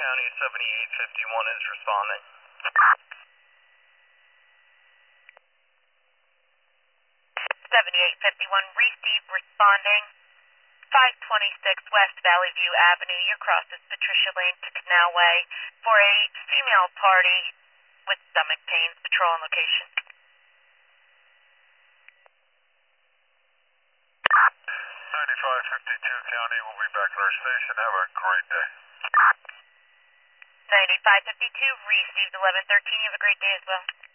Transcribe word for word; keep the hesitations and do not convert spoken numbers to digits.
County, seventy-eight fifty-one is responding. seventy-eight fifty-one, receive, responding. five twenty-six West Valley View Avenue, your cross is Patricia Lane to Canal Way for a female party with stomach pains. Patrol on location. ninety-five fifty-two County, we'll be back at our station. Have a great day. ninety-five fifty-two, received eleven thirteen. You have a great day as well.